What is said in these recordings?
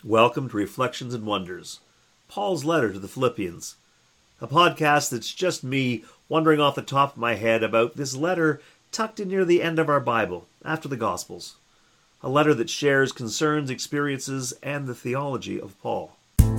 Welcome to Reflections and Wonders, Paul's letter to the Philippians, a podcast that's just me wondering off the top of my head about this letter tucked in near the end of our Bible, after the Gospels, a letter that shares concerns, experiences, and the theology of Paul.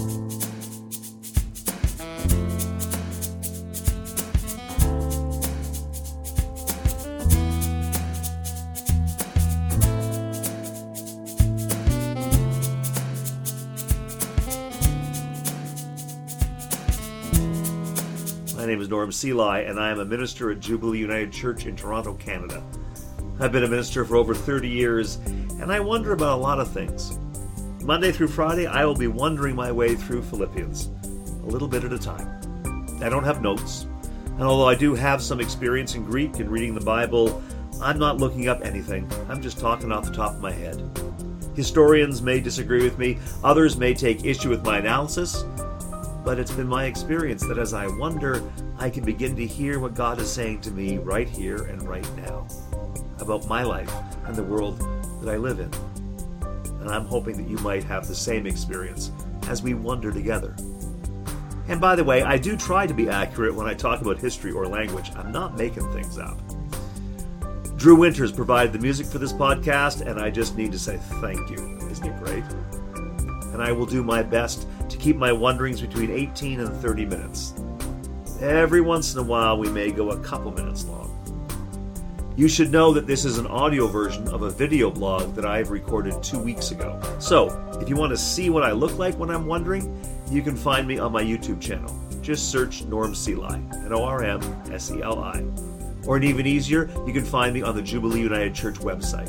My name is Norm Seelye, and I am a minister at Jubilee United Church in Toronto, Canada. I've been a minister for over 30 years, and I wonder about a lot of things. Monday through Friday, I will be wondering my way through Philippians, a little bit at a time. I don't have notes, and although I do have some experience in Greek and reading the Bible, I'm not looking up anything. I'm just talking off the top of my head. Historians may disagree with me, others may take issue with my analysis, but it's been my experience that as I wonder, I can begin to hear what God is saying to me right here and right now about my life and the world that I live in. And I'm hoping that you might have the same experience as we wonder together. And by the way, I do try to be accurate when I talk about history or language. I'm not making things up. Drew Winters provided the music for this podcast, and I just need to say thank you. Isn't he great? And I will do my best to keep my wonderings between 18 and 30 minutes. Every once in a while, we may go a couple minutes long. You should know that this is an audio version of a video blog that I've recorded 2 weeks ago. So, if you want to see what I look like when I'm wondering, you can find me on my YouTube channel. Just search Norm Seelye, N-O-R-M-S-E-L-I. Or even easier, you can find me on the Jubilee United Church website,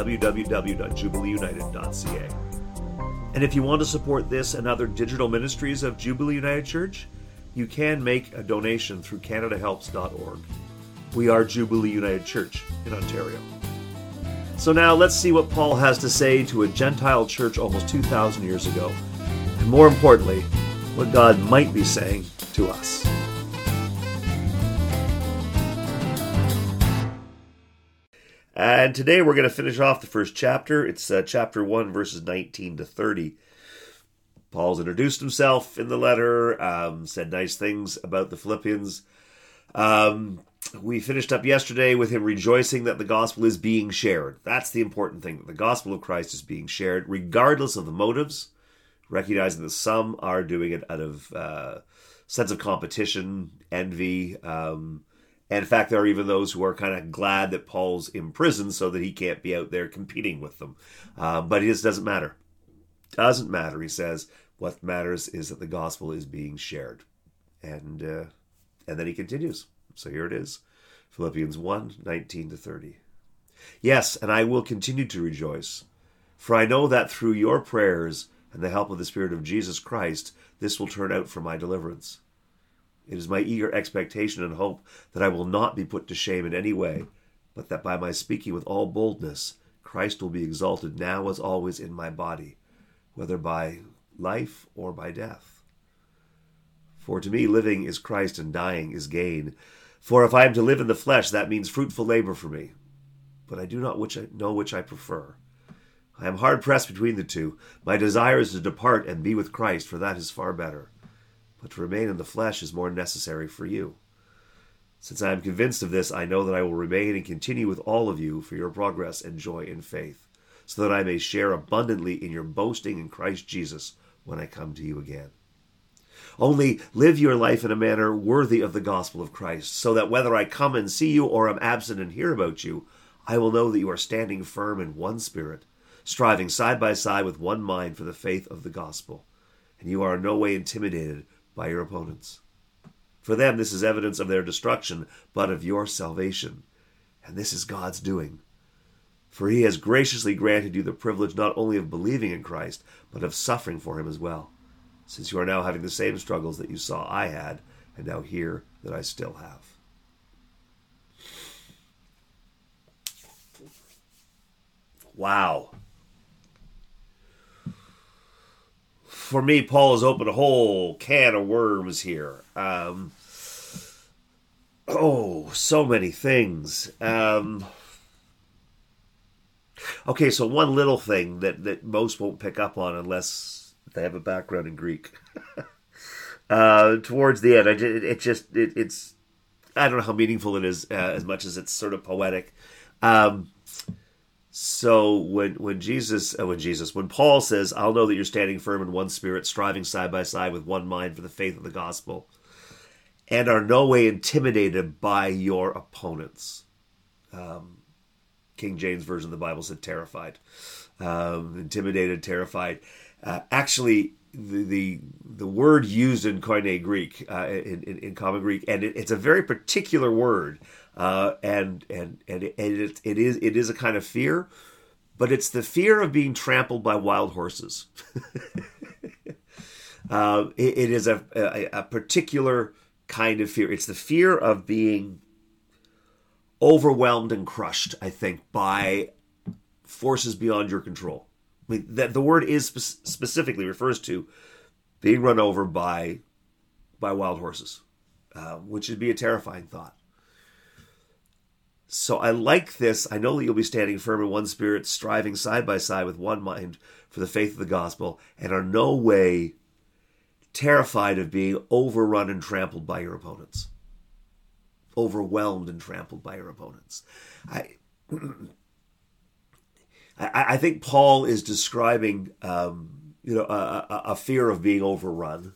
www.jubileeunited.ca. And if you want to support this and other digital ministries of Jubilee United Church, you can make a donation through CanadaHelps.org. We are Jubilee United Church in Ontario. So now let's see what Paul has to say to a Gentile church almost 2,000 years ago. And more importantly, what God might be saying to us. And today we're going to finish off the first chapter. It's chapter 1, verses 19 to 30. Paul's introduced himself in the letter, said nice things about the Philippians. We finished up yesterday with him rejoicing that the gospel is being shared. That's the important thing, that the gospel of Christ is being shared, regardless of the motives, recognizing that some are doing it out of sense of competition, envy, and in fact, there are even those who are kind of glad that Paul's in prison so that he can't be out there competing with them. But it just doesn't matter. Doesn't matter, he says. What matters is that the gospel is being shared. And then he continues. So here it is. Philippians 1, 19 to 30. Yes, and I will continue to rejoice, for I know that through your prayers and the help of the Spirit of Jesus Christ, this will turn out for my deliverance. It is my eager expectation and hope that I will not be put to shame in any way, but that by my speaking with all boldness, Christ will be exalted now as always in my body, whether by life or by death. For to me living is Christ and dying is gain. For if I am to live in the flesh, that means fruitful labor for me. But I do not know which I prefer. I am hard pressed between the two. My desire is to depart and be with Christ, for that is far better. But to remain in the flesh is more necessary for you. Since I am convinced of this, I know that I will remain and continue with all of you for your progress and joy in faith, so that I may share abundantly in your boasting in Christ Jesus when I come to you again. Only live your life in a manner worthy of the gospel of Christ, so that whether I come and see you or am absent and hear about you, I will know that you are standing firm in one spirit, striving side by side with one mind for the faith of the gospel, and you are in no way intimidated by your opponents. For them, this is evidence of their destruction, but of your salvation. And this is God's doing. For he has graciously granted you the privilege not only of believing in Christ, but of suffering for him as well, since you are now having the same struggles that you saw I had, and now hear that I still have. Wow. For me, Paul has opened a whole can of worms here. So many things. Okay, so one little thing that most won't pick up on unless they have a background in Greek. Towards the end, it's I don't know how meaningful it is as much as it's sort of poetic. So when Paul says, "I'll know that you're standing firm in one spirit, striving side by side with one mind for the faith of the gospel, and are no way intimidated by your opponents." King James Version of the Bible said terrified. Intimidated, terrified. Actually, the word used in Koine Greek, in Common Greek, and it's a very particular word, and it is a kind of fear, but it's the fear of being trampled by wild horses. It is a particular kind of fear. It's the fear of being overwhelmed and crushed, I think, by forces beyond your control. I mean, that the word is specifically refers to being run over by wild horses, which would be a terrifying thought. So I like this. I know that you'll be standing firm in one spirit, striving side by side with one mind for the faith of the gospel, and are no way terrified of being overrun and trampled by your opponents. Overwhelmed and trampled by your opponents. I think Paul is describing, a fear of being overrun,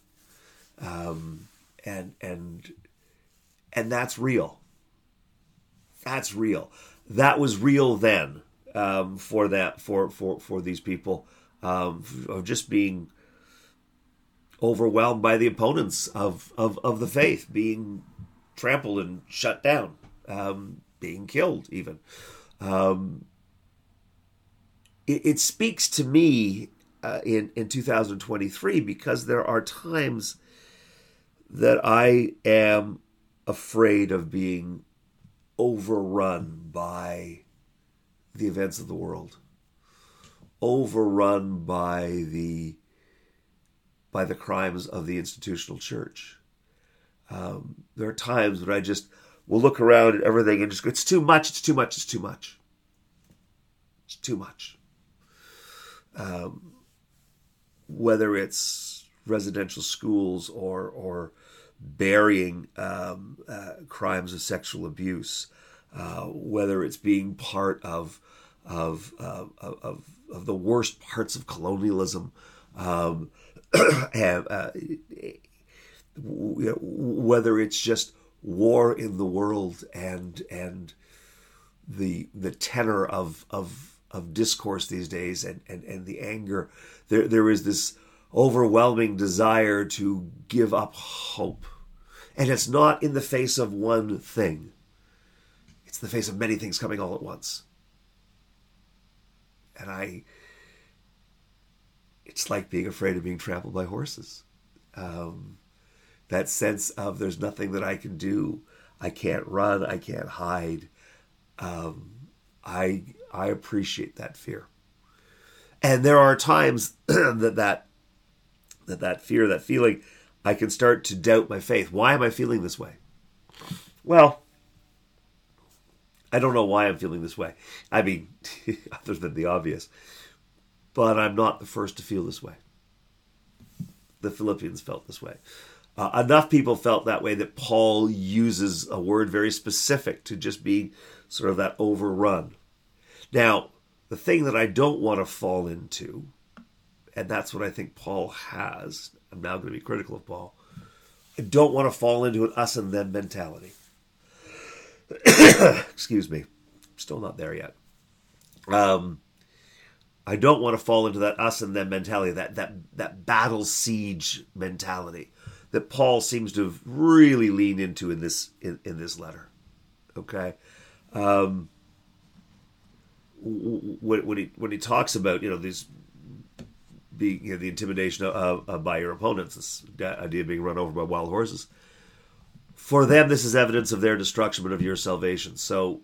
and that's real. That's real. That was real then, for these people, of just being overwhelmed by the opponents of the faith, being trampled and shut down, being killed even. It speaks to me in 2023 because there are times that I am afraid of being overrun by the events of the world, overrun by the crimes of the institutional church. There are times when I just will look around at everything and just go, it's too much, it's too much, it's too much. It's too much. Whether it's residential schools or burying crimes of sexual abuse, whether it's being part of the worst parts of colonialism, and whether it's just war in the world and the tenor of discourse these days and the anger, there is this overwhelming desire to give up hope. And it's not in the face of one thing. It's the face of many things coming all at once. And it's like being afraid of being trampled by horses. That sense of there's nothing that I can do. I can't run. I can't hide. I appreciate that fear. And there are times that fear, that feeling, I can start to doubt my faith. Why am I feeling this way? Well, I don't know why I'm feeling this way. I mean, other than the obvious. But I'm not the first to feel this way. The Philippians felt this way. Enough people felt that way that Paul uses a word very specific to just be sort of that overrun. Now, the thing that I don't want to fall into, and that's what I think Paul has, I'm now going to be critical of Paul, I don't want to fall into an us and them mentality. Excuse me. I'm still not there yet. I don't want to fall into that us and them mentality, that battle siege mentality that Paul seems to have really leaned into in this letter. Okay, when he talks about these being the intimidation by your opponents, this idea of being run over by wild horses. For them, this is evidence of their destruction, but of your salvation. So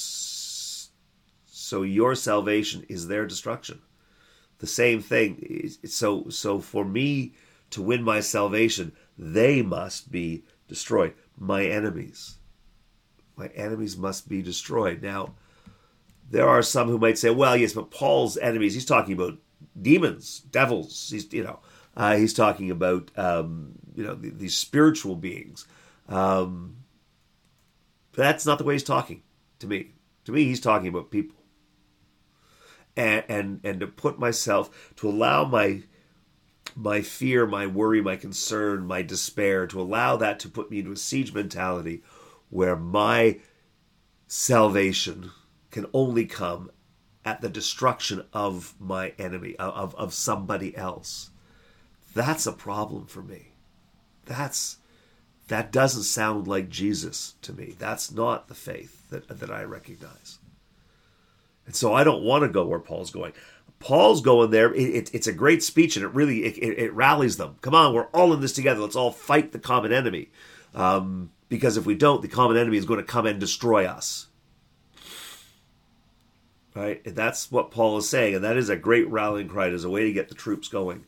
your salvation is their destruction. The same thing. So for me to win my salvation, they must be destroyed. My enemies must be destroyed. Now, There are some who might say, well, yes, but Paul's enemies, he's talking about demons, devils. He's talking about, these spiritual beings. That's not the way he's talking to me. To me, he's talking about people. And to put myself, to allow my fear, my worry, my concern, my despair, to allow that to put me into a siege mentality where my salvation can only come at the destruction of my enemy, of somebody else. That's a problem for me. That doesn't sound like Jesus to me. That's not the faith that I recognize. And so I don't want to go where Paul's going. Paul's going there. It's a great speech, and it rallies them. Come on, we're all in this together. Let's all fight the common enemy. Because if we don't, the common enemy is going to come and destroy us. Right? And that's what Paul is saying, and that is a great rallying cry. As a way to get the troops going.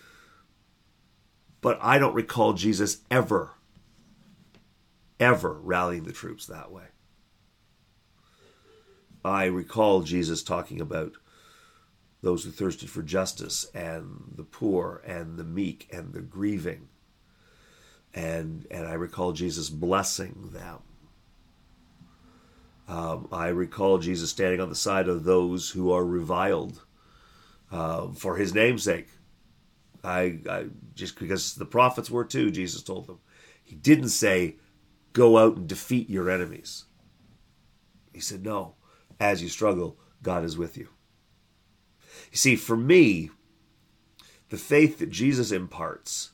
But I don't recall Jesus ever rallying the troops that way. I recall Jesus talking about those who thirsted for justice and the poor and the meek and the grieving. And I recall Jesus blessing them. I recall Jesus standing on the side of those who are reviled for his name's sake. I just because the prophets were too, Jesus told them. He didn't say, go out and defeat your enemies. He said, no, as you struggle, God is with you. You see, for me, the faith that Jesus imparts,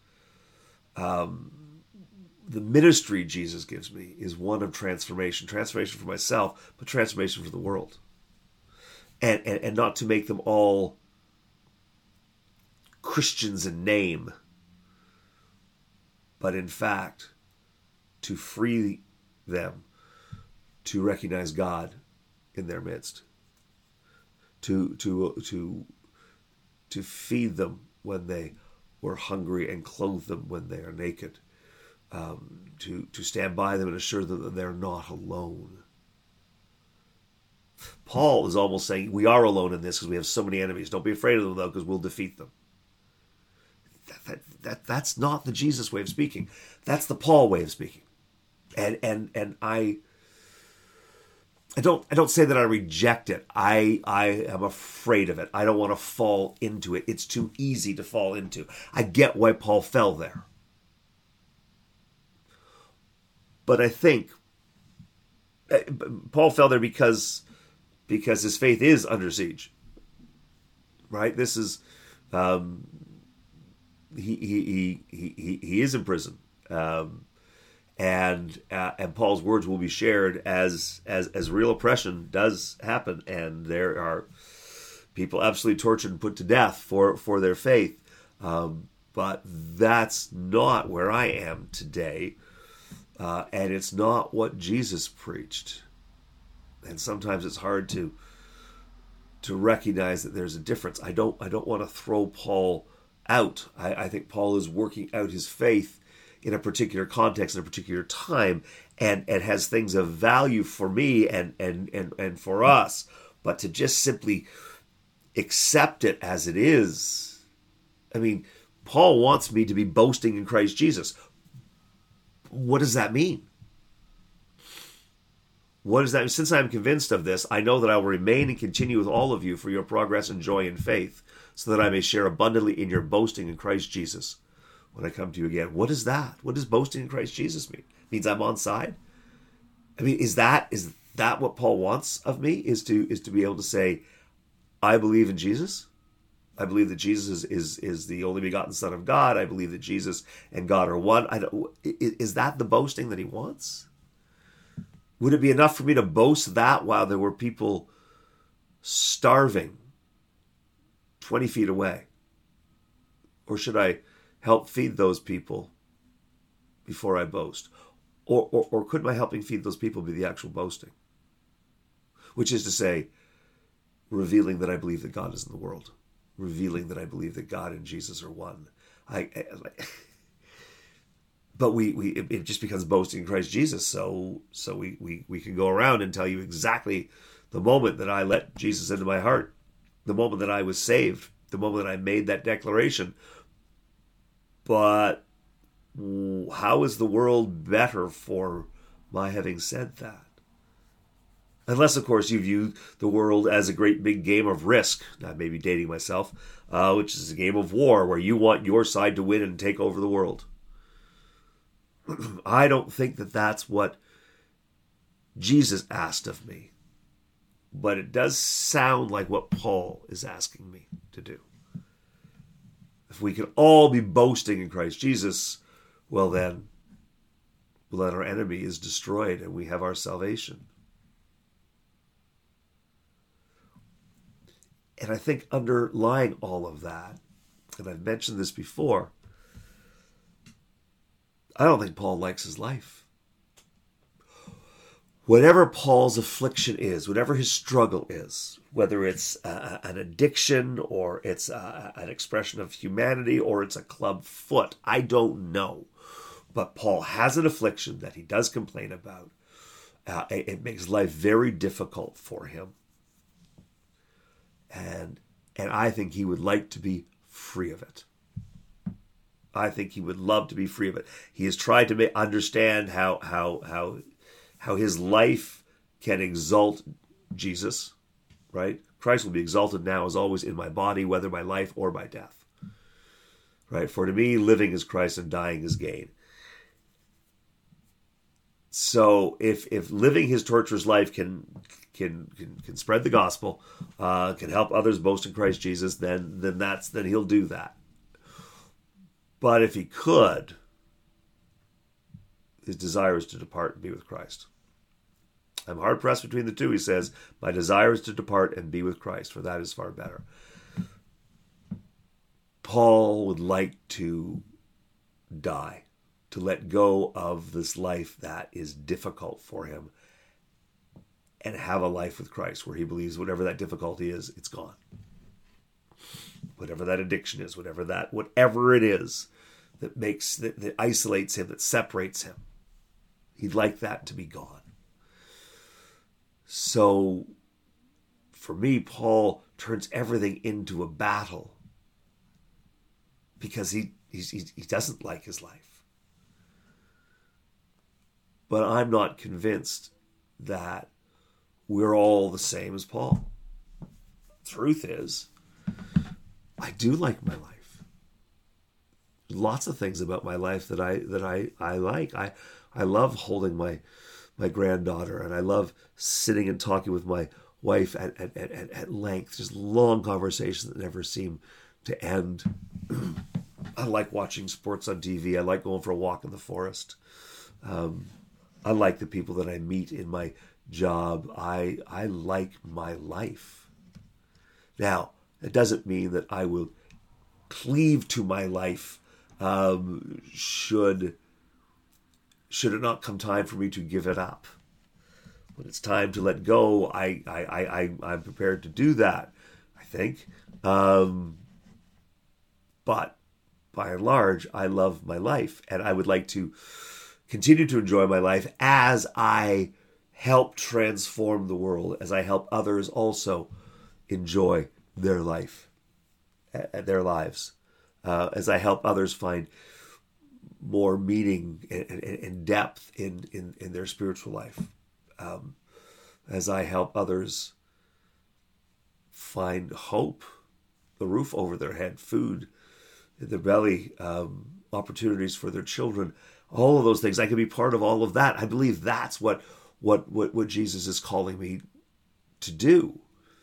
the ministry Jesus gives me is one of transformation. Transformation for myself, but transformation for the world. And not to make them all Christians in name, but in fact, to free them to recognize God in their midst. To feed them when they were hungry and clothe them when they are naked. To stand by them and assure them that they're not alone. Paul is almost saying, we are alone in this because we have so many enemies. Don't be afraid of them, though, because we'll defeat them. That's not the Jesus way of speaking. That's the Paul way of speaking. And I don't say that I reject it. I am afraid of it. I don't want to fall into it. It's too easy to fall into. I get why Paul fell there. But I think Paul fell there because his faith is under siege. Right? This is he is in prison. And Paul's words will be shared as real oppression does happen, and there are people absolutely tortured and put to death for their faith. But that's not where I am today, and it's not what Jesus preached. And sometimes it's hard to recognize that there's a difference. I don't want to throw Paul out. I think Paul is working out his faith in a particular context, in a particular time, and has things of value for me and for us. But to just simply accept it as it is, I mean, Paul wants me to be boasting in Christ Jesus. What does that mean? What does that mean? Since I am convinced of this, I know that I will remain and continue with all of you for your progress and joy in faith, so that I may share abundantly in your boasting in Christ Jesus when I come to you again. What is that? What does boasting in Christ Jesus mean? It means I'm on side? I mean, is that what Paul wants of me? Is to be able to say, I believe in Jesus. I believe that Jesus is the only begotten Son of God. I believe that Jesus and God are one. Is that the boasting that he wants? Would it be enough for me to boast that while there were people starving 20 feet away? Or should I help feed those people before I boast? Or could my helping feed those people be the actual boasting? Which is to say, revealing that I believe that God is in the world. Revealing that I believe that God and Jesus are one. But it just becomes boasting in Christ Jesus. So we can go around and tell you exactly the moment that I let Jesus into my heart, the moment that I was saved, the moment that I made that declaration. But how is the world better for my having said that? Unless, of course, you view the world as a great big game of Risk. I may be dating myself, which is a game of war where you want your side to win and take over the world. I don't think that that's what Jesus asked of me. But it does sound like what Paul is asking me to do. If we can all be boasting in Christ Jesus, well then our enemy is destroyed and we have our salvation. And I think underlying all of that, and I've mentioned this before, I don't think Paul likes his life. Whatever Paul's affliction is, whatever his struggle is, whether it's an addiction or it's an expression of humanity or it's a club foot, I don't know. But Paul has an affliction that he does complain about. It makes life very difficult for him. And I think he would like to be free of it. I think he would love to be free of it. He has tried to understand how his life can exalt Jesus, right? Christ will be exalted now as always in my body, whether by life or by death. Right? For to me, living is Christ and dying is gain. So if living his torturous life can spread the gospel, can help others boast in Christ Jesus, then he'll do that. But if he could, his desire is to depart and be with Christ. I'm hard pressed between the two, he says. My desire is to depart and be with Christ, for that is far better. Paul would like to die, to let go of this life that is difficult for him and have a life with Christ where he believes whatever that difficulty is, it's gone. Whatever that addiction is, whatever it is that isolates him, that separates him, he'd like that to be gone. So for me, Paul turns everything into a battle because he doesn't like his life. But I'm not convinced that we're all the same as Paul. Truth is, I do like my life. Lots of things about my life that I like. I love holding my granddaughter, and I love sitting and talking with my wife at length, just long conversations that never seem to end. I like watching sports on TV. I like going for a walk in the forest. I like the people that I meet in my job. I like my life. Now, it doesn't mean that I will cleave to my life should it not come time for me to give it up. When it's time to let go, I'm prepared to do that, I think. But by and large, I love my life, and I would like to continue to enjoy my life as I help transform the world, as I help others also enjoy their life, their lives, as I help others find more meaning and depth in their spiritual life, as I help others find hope, the roof over their head, food in their belly, opportunities for their children, all of those things. I can be part of all of that. I believe that's what Jesus is calling me to do.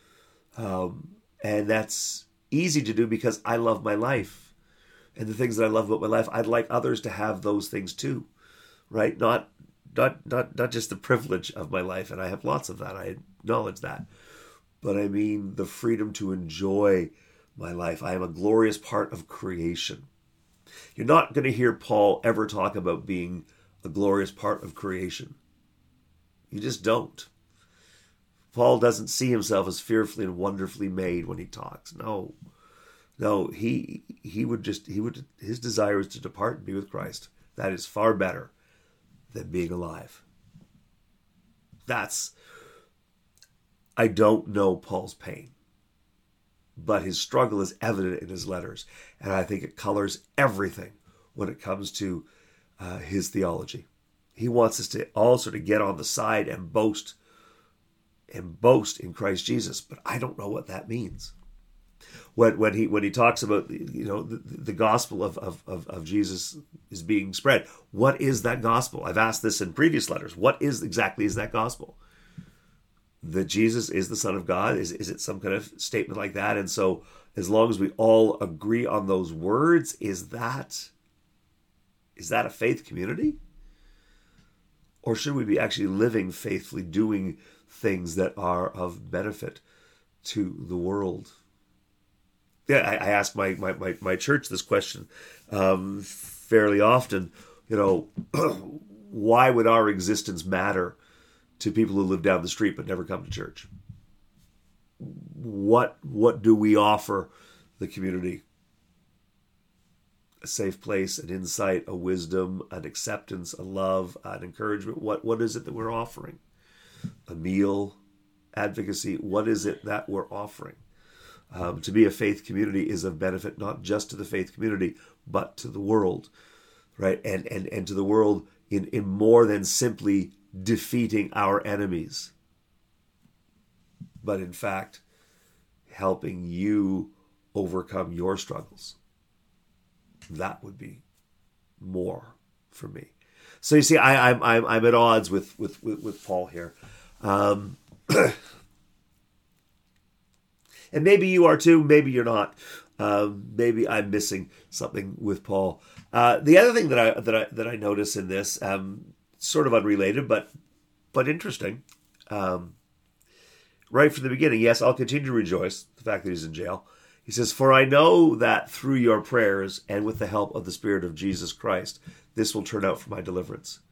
And that's easy to do because I love my life. And the things that I love about my life, I'd like others to have those things too, right? Not just the privilege of my life, and I have lots of that. I acknowledge that. But I mean the freedom to enjoy my life. I am a glorious part of creation. You're not going to hear Paul ever talk about being a glorious part of creation. You just don't. Paul doesn't see himself as fearfully and wonderfully made when he talks. No, his desire is to depart and be with Christ. That is far better than being alive. That's I don't know Paul's pain, but his struggle is evident in his letters, and I think it colors everything when it comes to his theology. He wants us to also to get on the side and boast in Christ Jesus, but I don't know what that means. When he talks about the gospel of Jesus is being spread, what is that gospel? I've asked this in previous letters. What exactly is that gospel? That Jesus is the Son of God? Is it some kind of statement like that? And so as long as we all agree on those words, is that a faith community? Or should we be actually living faithfully, doing things that are of benefit to the world? Yeah, I ask my church this question fairly often. Why would our existence matter to people who live down the street but never come to church? What do we offer the community? A safe place, an insight, a wisdom, an acceptance, a love, an encouragement. What is it that we're offering? A meal, advocacy. What is it that we're offering? To be a faith community is of benefit not just to the faith community, but to the world, right? And to the world in more than simply defeating our enemies, but in fact helping you overcome your struggles. That would be more for me. So you see, I'm at odds with Paul here, and maybe you are too. Maybe you're not. Maybe I'm missing something with Paul. The other thing that I notice in this, sort of unrelated, but interesting. Right from the beginning, yes, I'll continue to rejoice the fact that he's in jail. He says, "For I know that through your prayers and with the help of the Spirit of Jesus Christ, this will turn out for my deliverance."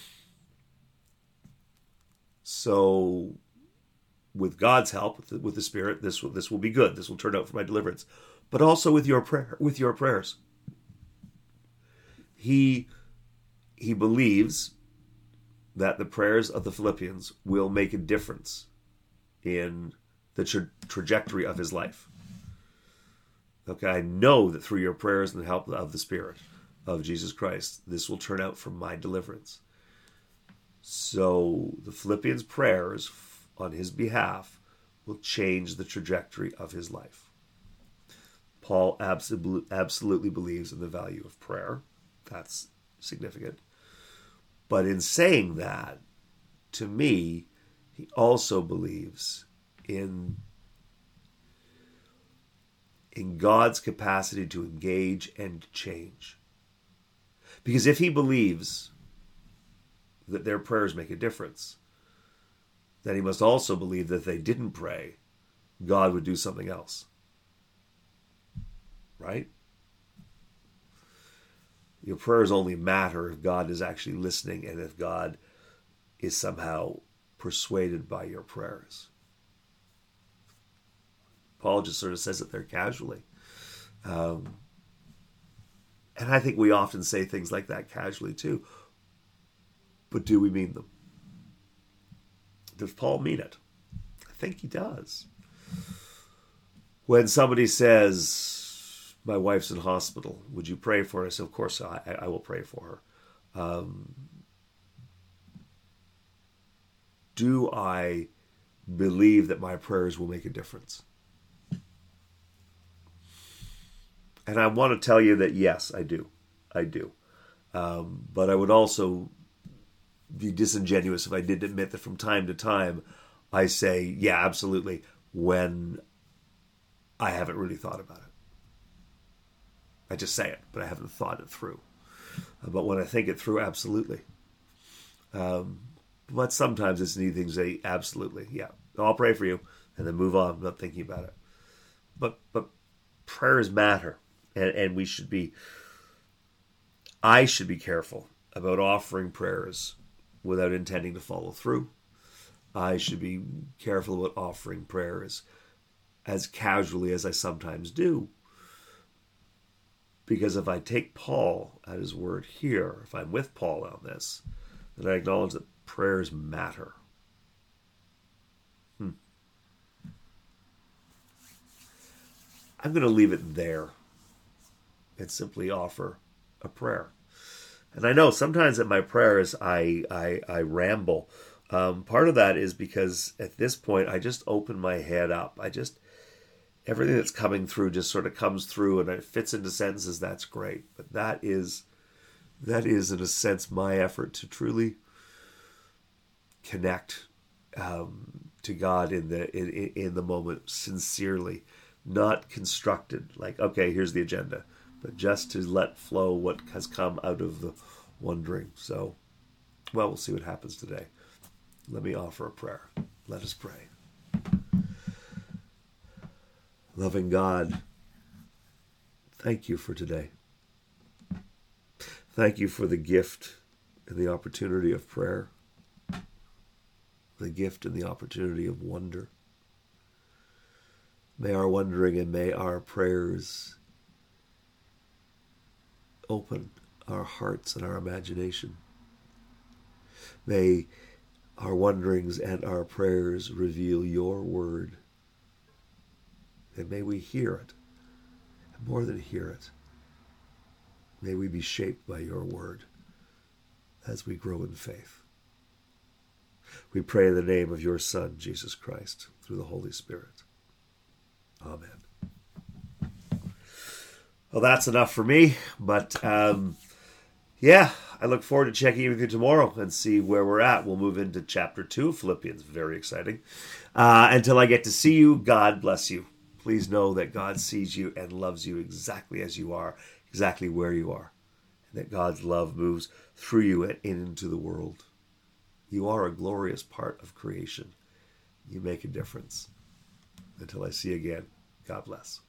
So, with God's help, with the Spirit, this will be good. This will turn out for my deliverance. But also with your prayers. He believes that the prayers of the Philippians will make a difference in the trajectory of his life. Okay, I know that through your prayers and the help of the Spirit of Jesus Christ, this will turn out for my deliverance. So the Philippians' prayers on his behalf will change the trajectory of his life. Paul absolutely believes in the value of prayer. That's significant. But in saying that, to me, he also believes in God's capacity to engage and change. Because if he believes that their prayers make a difference, then he must also believe that if they didn't pray, God would do something else. Right? Your prayers only matter if God is actually listening and if God is somehow persuaded by your prayers. Paul just sort of says it there casually. And I think we often say things like that casually too. But do we mean them? Does Paul mean it? I think he does. When somebody says, "My wife's in hospital, would you pray for us?" Of course, I will pray for her. Do I believe that my prayers will make a difference? And I want to tell you that, yes, I do. I do. But I would also be disingenuous if I didn't admit that from time to time I say, yeah, absolutely, when I haven't really thought about it. I just say it, but I haven't thought it through. But when I think it through, absolutely. But sometimes it's an easy thing to say, absolutely, yeah, I'll pray for you, and then move on, not thinking about it. But prayers matter. And I should be careful about offering prayers without intending to follow through. I should be careful about offering prayers as casually as I sometimes do. Because if I take Paul at his word here, if I'm with Paul on this, then I acknowledge that prayers matter. I'm going to leave it there and simply offer a prayer. And I know sometimes in my prayers I ramble. Part of that is because at this point I just open my head up. Everything that's coming through just sort of comes through and it fits into sentences. That's great. But that is in a sense my effort to truly connect to God in the moment sincerely, not constructed like, okay, here's the agenda, but just to let flow what has come out of the wondering. So, well, we'll see what happens today. Let me offer a prayer. Let us pray. Loving God, thank you for today. Thank you for the gift and the opportunity of prayer, the gift and the opportunity of wonder. May our wondering and may our prayers open our hearts and our imagination. May our wonderings and our prayers reveal your word. And may we hear it, and more than hear it, may we be shaped by your word as we grow in faith. We pray in the name of your Son, Jesus Christ, through the Holy Spirit. Amen. Well, that's enough for me, but I look forward to checking in with you tomorrow and see where we're at. We'll move into chapter 2 of Philippians. Very exciting. Until I get to see you, God bless you. Please know that God sees you and loves you exactly as you are, exactly where you are, and that God's love moves through you and into the world. You are a glorious part of creation. You make a difference. Until I see you again, God bless.